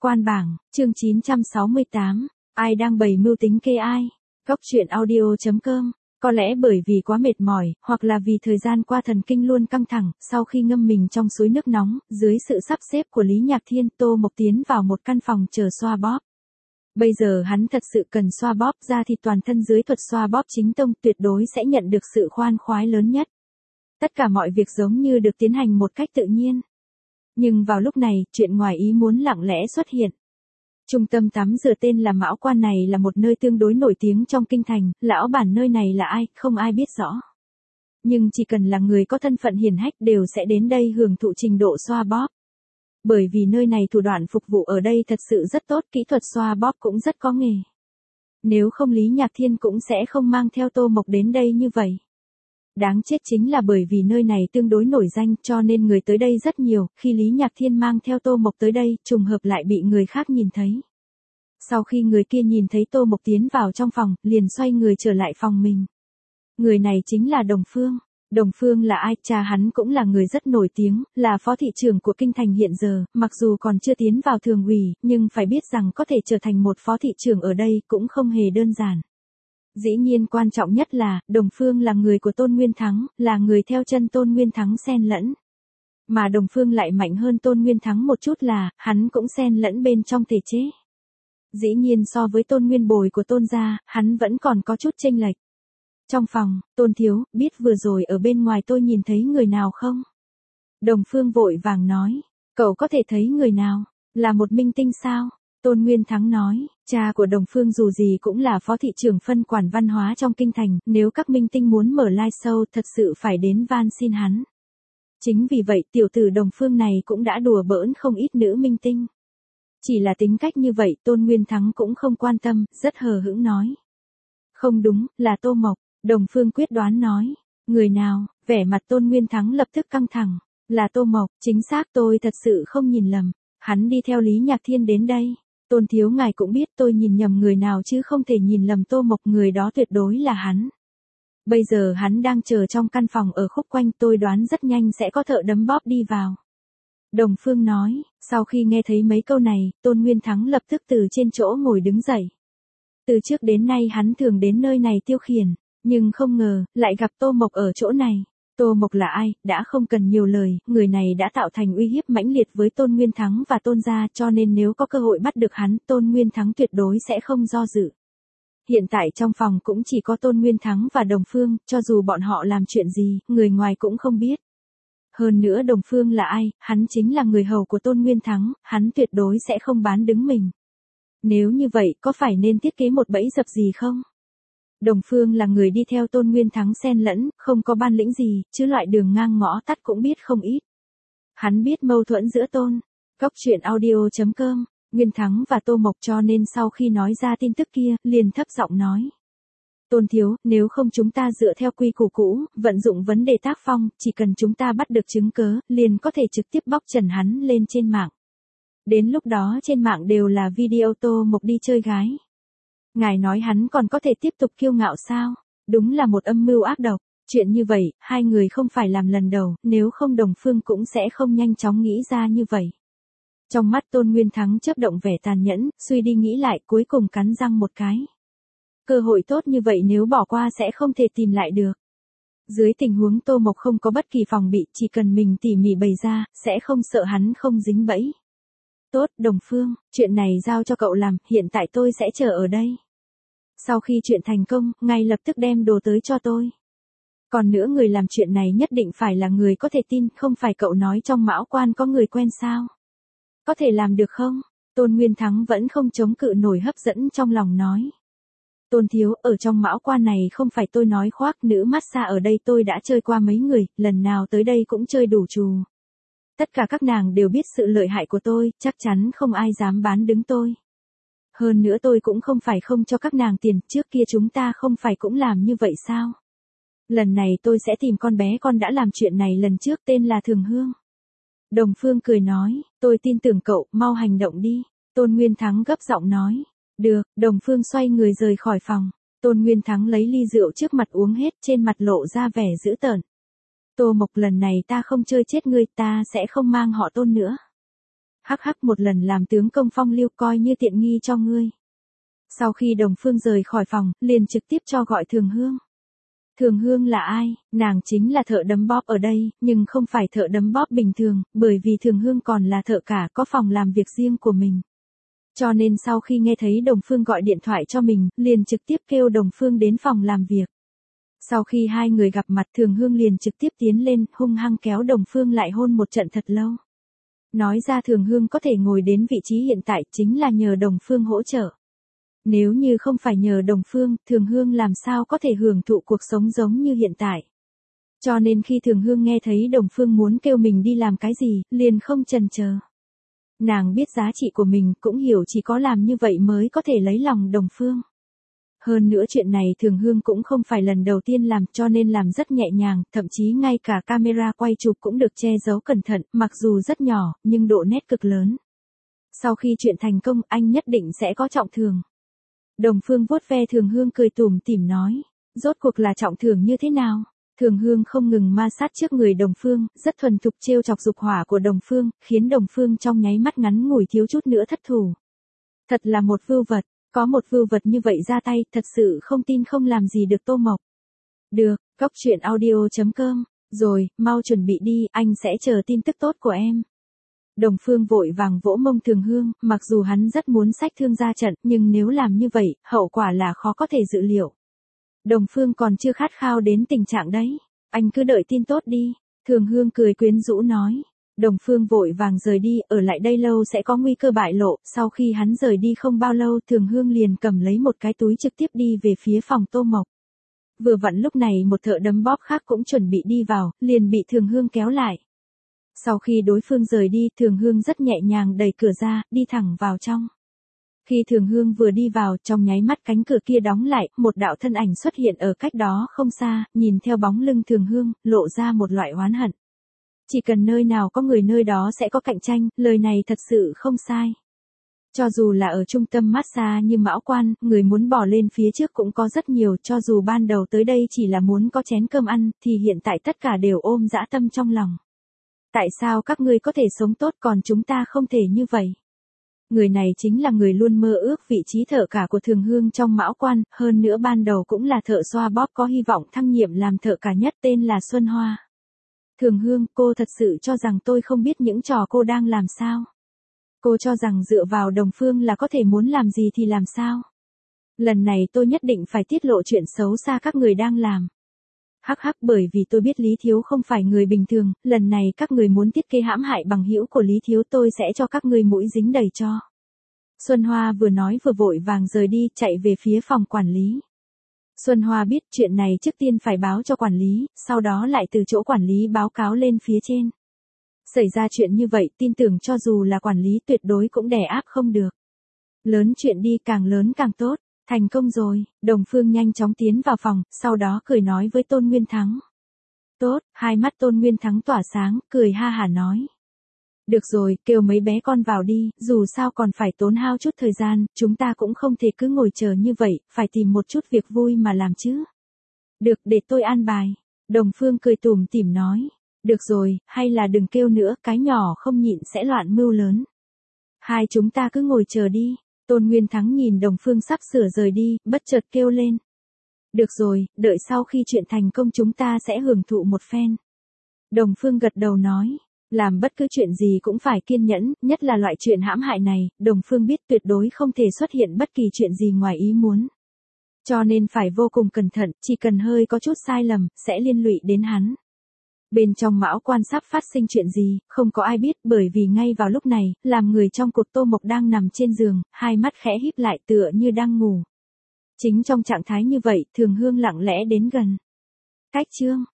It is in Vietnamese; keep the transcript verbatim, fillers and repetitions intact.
Quan bảng, chương chín trăm sáu mươi tám, ai đang bày mưu tính kê ai? Góc truyện audio chấm com. Có lẽ bởi vì quá mệt mỏi, hoặc là vì thời gian qua thần kinh luôn căng thẳng, sau khi ngâm mình trong suối nước nóng, dưới sự sắp xếp của Lý Nhạc Thiên, Tô Mộc tiến vào một căn phòng chờ xoa bóp. Bây giờ hắn thật sự cần xoa bóp ra thì toàn thân dưới thuật xoa bóp chính tông tuyệt đối sẽ nhận được sự khoan khoái lớn nhất. Tất cả mọi việc giống như được tiến hành một cách tự nhiên. Nhưng vào lúc này, chuyện ngoài ý muốn lặng lẽ xuất hiện. Trung tâm tắm rửa tên là Mão Quan này là một nơi tương đối nổi tiếng trong kinh thành, lão bản nơi này là ai, không ai biết rõ. Nhưng chỉ cần là người có thân phận hiển hách đều sẽ đến đây hưởng thụ trình độ xoa bóp. Bởi vì nơi này thủ đoạn phục vụ ở đây thật sự rất tốt, kỹ thuật xoa bóp cũng rất có nghề. Nếu không Lý Nhạc Thiên cũng sẽ không mang theo Tô Mộc đến đây như vậy. Đáng chết chính là bởi vì nơi này tương đối nổi danh cho nên người tới đây rất nhiều, khi Lý Nhạc Thiên mang theo Tô Mộc tới đây, trùng hợp lại bị người khác nhìn thấy. Sau khi người kia nhìn thấy Tô Mộc tiến vào trong phòng, liền xoay người trở lại phòng mình. Người này chính là Đồng Phương. Đồng Phương là ai? Cha hắn cũng là người rất nổi tiếng, là phó thị trưởng của kinh thành hiện giờ, mặc dù còn chưa tiến vào thường ủy, nhưng phải biết rằng có thể trở thành một phó thị trưởng ở đây cũng không hề đơn giản. Dĩ nhiên quan trọng nhất là, Đồng Phương là người của Tôn Nguyên Thắng, là người theo chân Tôn Nguyên Thắng xen lẫn. Mà Đồng Phương lại mạnh hơn Tôn Nguyên Thắng một chút là, hắn cũng xen lẫn bên trong thể chế. Dĩ nhiên so với Tôn Nguyên Bồi của Tôn gia, hắn vẫn còn có chút chênh lệch. Trong phòng, Tôn thiếu, biết vừa rồi ở bên ngoài tôi nhìn thấy người nào không? Đồng Phương vội vàng nói, cậu có thể thấy người nào? Là một minh tinh sao? Tôn Nguyên Thắng nói, cha của Đồng Phương dù gì cũng là phó thị trưởng phân quản văn hóa trong kinh thành, nếu các minh tinh muốn mở live show thật sự phải đến van xin hắn. Chính vì vậy tiểu tử Đồng Phương này cũng đã đùa bỡn không ít nữ minh tinh. Chỉ là tính cách như vậy Tôn Nguyên Thắng cũng không quan tâm, rất hờ hững nói. Không đúng, là Tô Mộc, Đồng Phương quyết đoán nói. Người nào? Vẻ mặt Tôn Nguyên Thắng lập tức căng thẳng. Là Tô Mộc, chính xác tôi thật sự không nhìn lầm. Hắn đi theo Lý Nhạc Thiên đến đây. Tôn thiếu ngài cũng biết tôi nhìn nhầm người nào chứ không thể nhìn lầm Tô Mộc, người đó tuyệt đối là hắn. Bây giờ hắn đang chờ trong căn phòng ở khúc quanh, tôi đoán rất nhanh sẽ có thợ đấm bóp đi vào. Đồng Phương nói, sau khi nghe thấy mấy câu này, Tôn Nguyên Thắng lập tức từ trên chỗ ngồi đứng dậy. Từ trước đến nay hắn thường đến nơi này tiêu khiển, nhưng không ngờ, lại gặp Tô Mộc ở chỗ này. Tô Mộc là ai, đã không cần nhiều lời, người này đã tạo thành uy hiếp mãnh liệt với Tôn Nguyên Thắng và Tôn gia, cho nên nếu có cơ hội bắt được hắn, Tôn Nguyên Thắng tuyệt đối sẽ không do dự. Hiện tại trong phòng cũng chỉ có Tôn Nguyên Thắng và Đồng Phương, cho dù bọn họ làm chuyện gì, người ngoài cũng không biết. Hơn nữa Đồng Phương là ai, hắn chính là người hầu của Tôn Nguyên Thắng, hắn tuyệt đối sẽ không bán đứng mình. Nếu như vậy, có phải nên thiết kế một bẫy dập gì không? Đồng Phương là người đi theo Tôn Nguyên Thắng xen lẫn, không có bản lĩnh gì, chứ loại đường ngang ngõ tắt cũng biết không ít. Hắn biết mâu thuẫn giữa Tôn, góc truyện audio chấm com, Nguyên Thắng và Tô Mộc, cho nên sau khi nói ra tin tức kia, liền thấp giọng nói. Tôn thiếu, nếu không chúng ta dựa theo quy củ cũ, vận dụng vấn đề tác phong, chỉ cần chúng ta bắt được chứng cớ, liền có thể trực tiếp bóc trần hắn lên trên mạng. Đến lúc đó trên mạng đều là video Tô Mộc đi chơi gái. Ngài nói hắn còn có thể tiếp tục kiêu ngạo sao? Đúng là một âm mưu ác độc. Chuyện như vậy, hai người không phải làm lần đầu, nếu không Đồng Phương cũng sẽ không nhanh chóng nghĩ ra như vậy. Trong mắt Tôn Nguyên Thắng chớp động vẻ tàn nhẫn, suy đi nghĩ lại cuối cùng cắn răng một cái. Cơ hội tốt như vậy nếu bỏ qua sẽ không thể tìm lại được. Dưới tình huống Tô Mộc không có bất kỳ phòng bị, chỉ cần mình tỉ mỉ bày ra, sẽ không sợ hắn không dính bẫy. Tốt, Đồng Phương, chuyện này giao cho cậu làm, hiện tại tôi sẽ chờ ở đây. Sau khi chuyện thành công, ngay lập tức đem đồ tới cho tôi. Còn nữa người làm chuyện này nhất định phải là người có thể tin, không phải cậu nói trong Mão Quan có người quen sao? Có thể làm được không? Tôn Nguyên Thắng vẫn không chống cự nổi hấp dẫn trong lòng nói. Tôn thiếu, ở trong Mão Quan này không phải tôi nói khoác, nữ massage ở đây tôi đã chơi qua mấy người, lần nào tới đây cũng chơi đủ trù. Tất cả các nàng đều biết sự lợi hại của tôi, chắc chắn không ai dám bán đứng tôi. Hơn nữa tôi cũng không phải không cho các nàng tiền, trước kia chúng ta không phải cũng làm như vậy sao? Lần này tôi sẽ tìm con bé con đã làm chuyện này lần trước, tên là Thường Hương. Đồng Phương cười nói, tôi tin tưởng cậu, mau hành động đi. Tôn Nguyên Thắng gấp giọng nói. Được, Đồng Phương xoay người rời khỏi phòng. Tôn Nguyên Thắng lấy ly rượu trước mặt uống hết, trên mặt lộ ra vẻ dữ tợn. Tô Mộc, lần này ta không chơi chết ngươi, ta sẽ không mang họ Tôn nữa. Hắc hắc, một lần làm tướng công phong lưu coi như tiện nghi cho ngươi. Sau khi Đồng Phương rời khỏi phòng, liền trực tiếp cho gọi Thường Hương. Thường Hương là ai? Nàng chính là thợ đấm bóp ở đây, nhưng không phải thợ đấm bóp bình thường, bởi vì Thường Hương còn là thợ cả, có phòng làm việc riêng của mình. Cho nên sau khi nghe thấy Đồng Phương gọi điện thoại cho mình, liền trực tiếp kêu Đồng Phương đến phòng làm việc. Sau khi hai người gặp mặt, Thường Hương liền trực tiếp tiến lên, hung hăng kéo Đồng Phương lại hôn một trận thật lâu. Nói ra Thường Hương có thể ngồi đến vị trí hiện tại chính là nhờ Đồng Phương hỗ trợ. Nếu như không phải nhờ Đồng Phương, Thường Hương làm sao có thể hưởng thụ cuộc sống giống như hiện tại. Cho nên khi Thường Hương nghe thấy Đồng Phương muốn kêu mình đi làm cái gì, liền không chần chờ. Nàng biết giá trị của mình, cũng hiểu chỉ có làm như vậy mới có thể lấy lòng Đồng Phương. Hơn nữa chuyện này Thường Hương cũng không phải lần đầu tiên làm, cho nên làm rất nhẹ nhàng, thậm chí ngay cả camera quay chụp cũng được che giấu cẩn thận, mặc dù rất nhỏ, nhưng độ nét cực lớn. Sau khi chuyện thành công, anh nhất định sẽ có trọng thưởng. Đồng Phương vuốt ve Thường Hương cười tủm tỉm nói, rốt cuộc là trọng thưởng như thế nào? Thường Hương không ngừng ma sát trước người Đồng Phương, rất thuần thục trêu chọc dục hỏa của Đồng Phương, khiến Đồng Phương trong nháy mắt ngắn ngủi thiếu chút nữa thất thủ. Thật là một vưu vật, có một vưu vật như vậy ra tay, thật sự không tin không làm gì được Tô Mộc. Được, cốc truyện audio chấm com, rồi, mau chuẩn bị đi, anh sẽ chờ tin tức tốt của em. Đồng Phương vội vàng vỗ mông Thường Hương, mặc dù hắn rất muốn xách thương ra trận, nhưng nếu làm như vậy, hậu quả là khó có thể dự liệu. Đồng Phương còn chưa khát khao đến tình trạng đấy, anh cứ đợi tin tốt đi, Thường Hương cười quyến rũ nói. Đồng Phương vội vàng rời đi, ở lại đây lâu sẽ có nguy cơ bại lộ, sau khi hắn rời đi không bao lâu Thường Hương liền cầm lấy một cái túi trực tiếp đi về phía phòng Tô Mộc. Vừa vặn lúc này một thợ đấm bóp khác cũng chuẩn bị đi vào, liền bị Thường Hương kéo lại. Sau khi đối phương rời đi, Thường Hương rất nhẹ nhàng đẩy cửa ra, đi thẳng vào trong. Khi Thường Hương vừa đi vào, trong nháy mắt cánh cửa kia đóng lại, một đạo thân ảnh xuất hiện ở cách đó không xa, nhìn theo bóng lưng Thường Hương, lộ ra một loại oán hận. Chỉ cần nơi nào có người nơi đó sẽ có cạnh tranh, lời này thật sự không sai. Cho dù là ở trung tâm massage như Mão Quan, người muốn bỏ lên phía trước cũng có rất nhiều, cho dù ban đầu tới đây chỉ là muốn có chén cơm ăn, thì hiện tại tất cả đều ôm dã tâm trong lòng. Tại sao các ngươi có thể sống tốt còn chúng ta không thể như vậy? Người này chính là người luôn mơ ước vị trí thợ cả của Thường Hương trong Mão Quan, hơn nữa ban đầu cũng là thợ xoa bóp có hy vọng thăng nhiệm làm thợ cả nhất, tên là Xuân Hoa. Thường Hương, cô thật sự cho rằng tôi không biết những trò cô đang làm sao? Cô cho rằng dựa vào Đồng Phương là có thể muốn làm gì thì làm sao? Lần này tôi nhất định phải tiết lộ chuyện xấu xa các người đang làm. Hắc hắc, bởi vì tôi biết Lý Thiếu không phải người bình thường, lần này các người muốn thiết kế hãm hại bằng hữu của Lý Thiếu, tôi sẽ cho các người mũi dính đầy cho. Xuân Hoa vừa nói vừa vội vàng rời đi, chạy về phía phòng quản lý. Xuân Hoa biết chuyện này trước tiên phải báo cho quản lý, sau đó lại từ chỗ quản lý báo cáo lên phía trên. Xảy ra chuyện như vậy, tin tưởng cho dù là quản lý tuyệt đối cũng đè áp không được. Lớn chuyện đi, càng lớn càng tốt. Thành công rồi, Đồng Phương nhanh chóng tiến vào phòng, sau đó cười nói với Tôn Nguyên Thắng. Tốt, hai mắt Tôn Nguyên Thắng tỏa sáng, cười ha hả nói. Được rồi, kêu mấy bé con vào đi, dù sao còn phải tốn hao chút thời gian, chúng ta cũng không thể cứ ngồi chờ như vậy, phải tìm một chút việc vui mà làm chứ. Được, để tôi an bài. Đồng Phương cười tủm tỉm nói. Được rồi, hay là đừng kêu nữa, cái nhỏ không nhịn sẽ loạn mưu lớn. Hai chúng ta cứ ngồi chờ đi. Tôn Nguyên Thắng nhìn Đồng Phương sắp sửa rời đi, bất chợt kêu lên. Được rồi, đợi sau khi chuyện thành công chúng ta sẽ hưởng thụ một phen. Đồng Phương gật đầu nói, làm bất cứ chuyện gì cũng phải kiên nhẫn, nhất là loại chuyện hãm hại này, Đồng Phương biết tuyệt đối không thể xuất hiện bất kỳ chuyện gì ngoài ý muốn. Cho nên phải vô cùng cẩn thận, chỉ cần hơi có chút sai lầm, sẽ liên lụy đến hắn. Bên trong Mão Quan sắp phát sinh chuyện gì, không có ai biết, bởi vì ngay vào lúc này, làm người trong cột Tô Mộc đang nằm trên giường, hai mắt khẽ híp lại tựa như đang ngủ. Chính trong trạng thái như vậy, Thường Hương lặng lẽ đến gần. Cách chương